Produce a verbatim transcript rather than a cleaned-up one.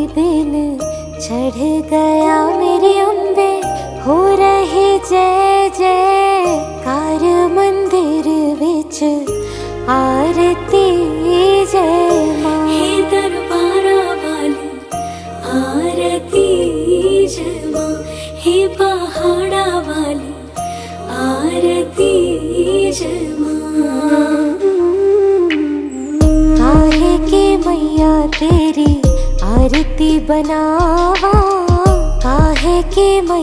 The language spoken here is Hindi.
दिन चढ़ गया मेरी अम्बे, हो रही जय जयकार मंदिर विच आरती जय मां। हे दरबारा वाली आरती जय मां, हे पहाड़ा वाली आरती जय मां। काहे के मैया तेरी आरती बनावा, काहे के मैया